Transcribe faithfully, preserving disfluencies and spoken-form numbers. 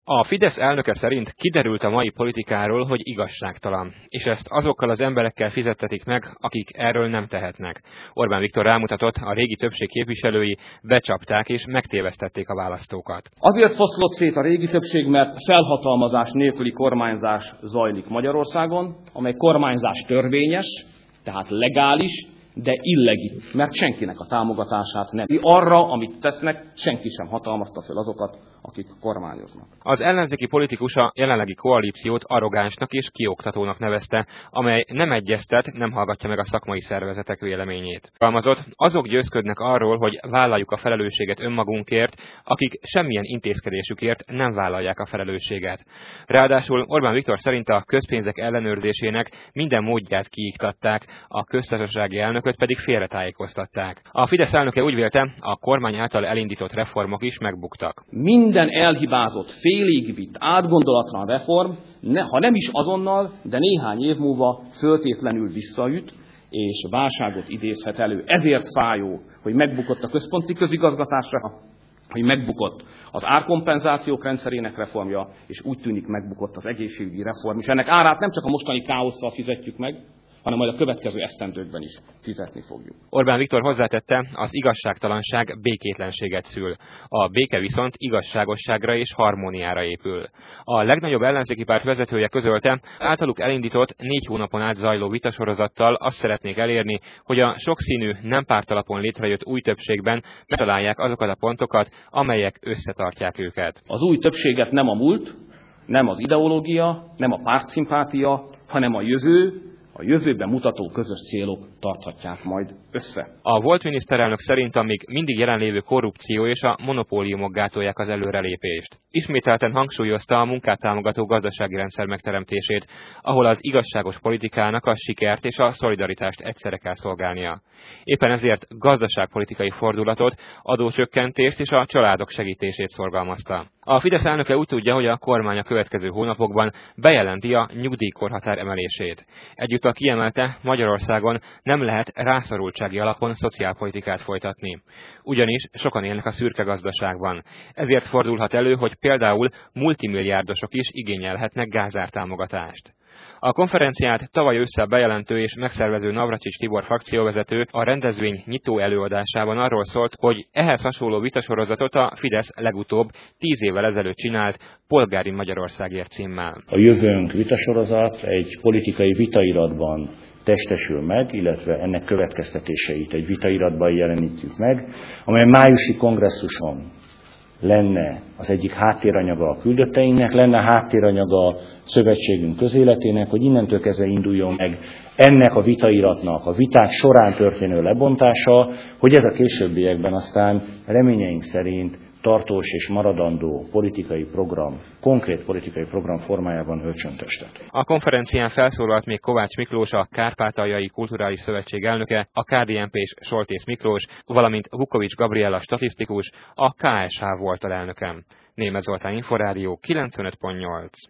A Fidesz elnöke szerint kiderült a mai politikáról, hogy igazságtalan, és ezt azokkal az emberekkel fizettetik meg, akik erről nem tehetnek. Orbán Viktor rámutatott, a régi többség képviselői becsapták és megtévesztették a választókat. Azért foszlott szét a régi többség, mert felhatalmazás nélküli kormányzás zajlik Magyarországon, amely kormányzás törvényes, tehát legális, de illegit, mert senkinek a támogatását nem. Arra, amit tesznek, senki sem hatalmazta fel azokat, akik kormányoznak. Az ellenzéki politikus a jelenlegi koalíciót arrogánsnak és kioktatónak nevezte, amely nem egyeztet, nem hallgatja meg a szakmai szervezetek véleményét. Fogalmazott, azok győzködnek arról, hogy vállaljuk a felelősséget önmagunkért, akik semmilyen intézkedésükért nem vállalják a felelősséget. Ráadásul Orbán Viktor szerint a közpénzek ellenőrzésének minden módját kiiktatták, a köztársasági elnököt pedig félretájékoztatták. A Fidesz elnöke úgy vélte, a kormány által elindított reformok is megbuktak. Minden elhibázott, félig vitt, átgondolatlan reform, ne, ha nem is azonnal, de néhány év múlva föltétlenül visszaüt, és válságot idézhet elő. Ezért fájó, hogy megbukott a központi közigazgatásra, hogy megbukott az árkompenzációk rendszerének reformja, és úgy tűnik megbukott az egészségügyi reform. És ennek árát nem csak a mostani káosszal fizetjük meg, hanem majd a következő esztendőkben is fizetni fogjuk. Orbán Viktor hozzátette, az igazságtalanság békétlenséget szül. A béke viszont igazságosságra és harmóniára épül. A legnagyobb ellenzéki párt vezetője közölte, általuk elindított négy hónapon át zajló vitasorozattal azt szeretnék elérni, hogy a sokszínű, nem pártalapon létrejött új többségben megtalálják azokat a pontokat, amelyek összetartják őket. Az új többséget nem a múlt, nem az ideológia, nem a pártszimpátia, hanem a jövő, a jövőben mutató közös célok tarthatják majd össze. A volt miniszterelnök szerint a még mindig jelenlévő korrupció és a monopóliumok gátolják az előrelépést. Ismételten hangsúlyozta a munkát támogató gazdasági rendszer megteremtését, ahol az igazságos politikának a sikert és a szolidaritást egyszerre kell szolgálnia. Éppen ezért gazdaságpolitikai fordulatot, adócsökkentést és a családok segítését szorgalmazta. A Fidesz elnöke úgy tudja, hogy a kormány a következő hónapokban bejelenti a nyugdíjkorhatár emelését. Egyúttal kiemelte, Magyarországon nem lehet rászorultsági alapon szociálpolitikát folytatni. Ugyanis sokan élnek a szürke gazdaságban. Ezért fordulhat elő, hogy például multimilliárdosok is igényelhetnek gázártámogatást. A konferenciát tavaly ősszel bejelentő és megszervező Navracsics Tibor frakcióvezető a rendezvény nyitó előadásában arról szólt, hogy ehhez hasonló vitasorozatot a Fidesz legutóbb tíz évvel ezelőtt csinált Polgári Magyarországért címmel. A jövőnk vitasorozat egy politikai vitairatban testesül meg, illetve ennek következtetéseit egy vitairatban jelenítjük meg, amely májusi kongresszuson lenne az egyik háttéranyaga a küldötteinknek, lenne háttéranyaga a szövetségünk közéletének, hogy innentől kezdve induljon meg ennek a vitairatnak, a viták során történő lebontása, hogy ez a későbbiekben aztán reményeink szerint tartós és maradandó politikai program, konkrét politikai program formájában öltsön testet. A konferencián felszólalt még Kovács Miklós, a Kárpátaljai Kulturális Szövetség elnöke, a ká dé en pés Soltész Miklós, valamint Vukovics Gabriella statisztikus, a ká es há volt alelnöke. Németh Zoltán, Inforádió kilencvenöt pont nyolc.